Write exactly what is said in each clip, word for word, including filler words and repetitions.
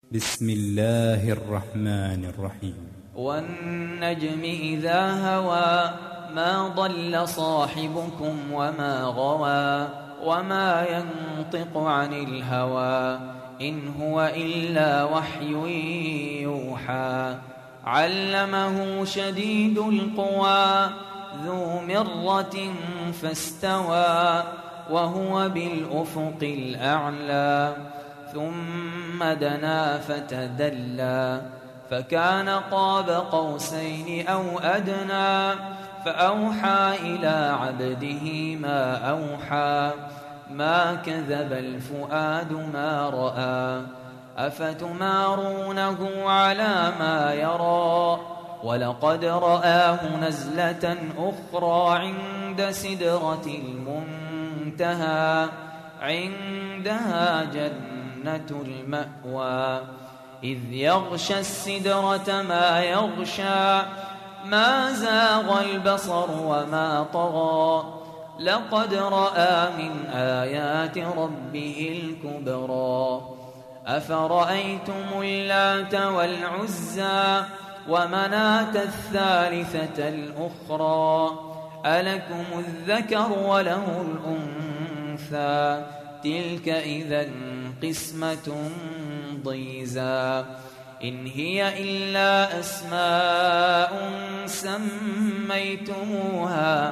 بسم الله الرحمن الرحيم. والنجم إذا هوى ما ضل صاحبكم وما غوى وما ينطق عن الهوى إن هو إلا وحي يوحى علمه شديد القوى ذو مرة فاستوى وهو بالأفق الأعلى ثم دنا فتدلى فكان قاب قوسين أو أدنى فأوحى إلى عبده ما أوحى ما كذب الفؤاد ما رأى أفتمارونه على ما يرى ولقد رآه نزلة أخرى عند سدرة المنتهى عندها جنة المأوى إذ يغشى السدرة ما يغشى ما زاغ البصر وما طغى لقد رأى من آيات ربه الكبرى أفرأيتم اللات والعزى ومناة الثالثة الأخرى ألكم الذكر وله الأنثى تلك إذا قسمة ضيزى إن هي إلا أسماء سميتموها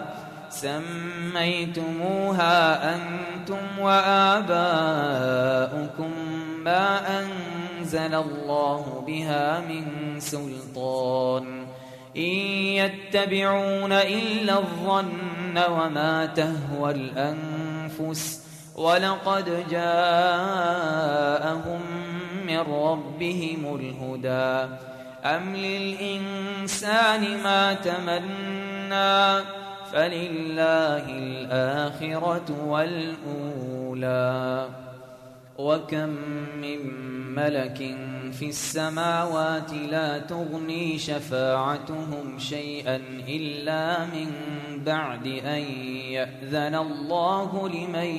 سميتموها أنتم وآباؤكم ما أنزل الله بها من سلطان إن يتبعون إلا الظن وما تهوى الأنفس ولقد جاءهم من ربهم الهدى أم للإنسان ما تمنى فلله الآخرة والأولى وكم من ملك في السماوات لا تغني شفاعتهم شيئا إلا من بعد أن يأذن الله لمن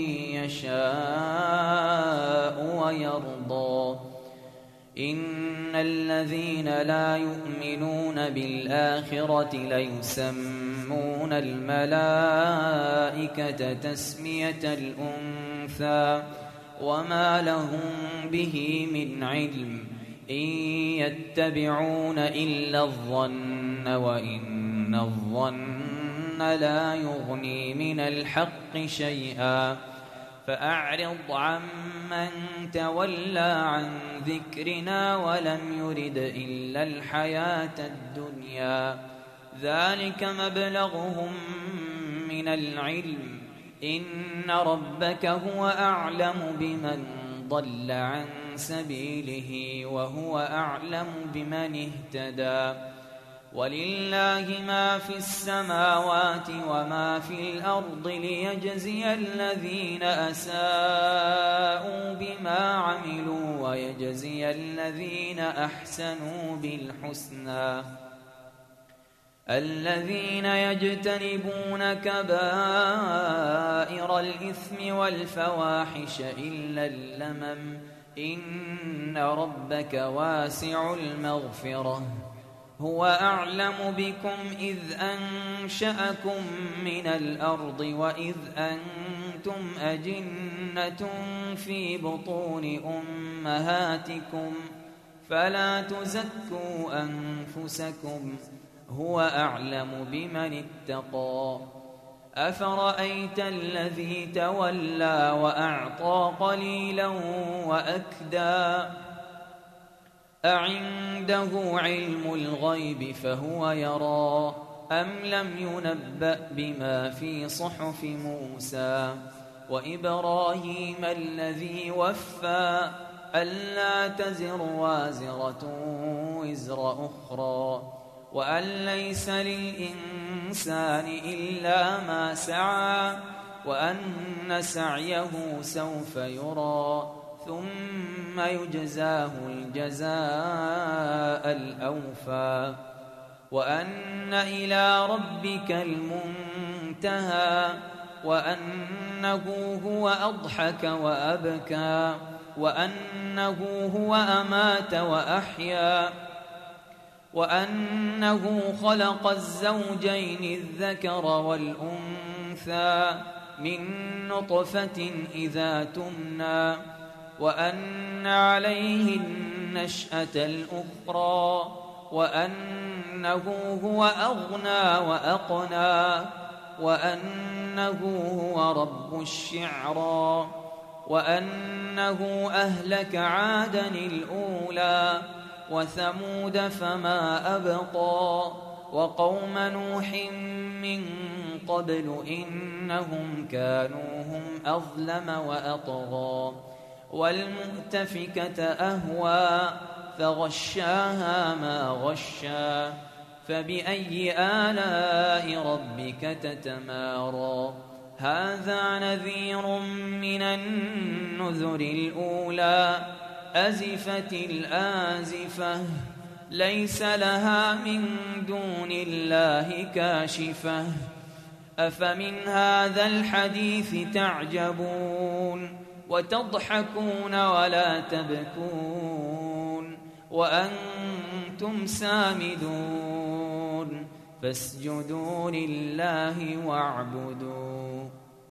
يشاء ويرضى إن الذين لا يؤمنون بالآخرة ليسمون الملائكة تسمية الأنثى وما لهم به من علم إن يتبعون إلا الظن وإن الظن لا يغني من الحق شيئا فأعرض عمن تولى عن ذكرنا ولم يرد إلا الحياة الدنيا ذلك مبلغهم من العلم إن ربك هو أعلم بمن ضل عن سبيله وهو أعلم بمن اهتدى ولله ما في السماوات وما في الأرض ليجزي الذين أساءوا بما عملوا ويجزي الذين أحسنوا بالحسنى الذين يجتنبون كبائر الإثم والفواحش إلا اللمم إن ربك واسع المغفرة هو أعلم بكم إذ أنشأكم من الأرض وإذ أنتم أجنة في بطون أمهاتكم فلا تزكوا أنفسكم هو أعلم بمن اتقى أفرأيت الذي تولى وأعطى قليلا وأكدى أعنده علم الغيب فهو يرى أم لم ينبأ بما في صحف موسى وإبراهيم الذي وفى ألا تزر وازرة وزر أخرى وأن ليس للإنسان إلا ما سعى وأن سعيه سوف يرى ثم يجزاه الجزاء الأوفى وأن إلى ربك المنتهى وأنه هو أضحك وأبكى وأنه هو أمات وأحيا وأنه خلق الزوجين الذكر والأنثى من نطفة إذا تمنى وأن عليه النشأة الأخرى وأنه هو أغنى وأقنى وأنه هو رب الشعرى وأنه أهلك عادا الأولى وثمود فما أبقى وقوم نوح من قبل إنهم كانوا هم أظلم وأطغى والمؤتفكة أهوى فغشاها ما غشا فبأي آلاء ربك تتمارى هذا نذير من النذر الأولى أزفت الآزفة ليس لها من دون الله كاشفة أفمن هذا الحديث تعجبون وتضحكون ولا تبكون وأنتم سامدون فاسجدوا لله واعبدوا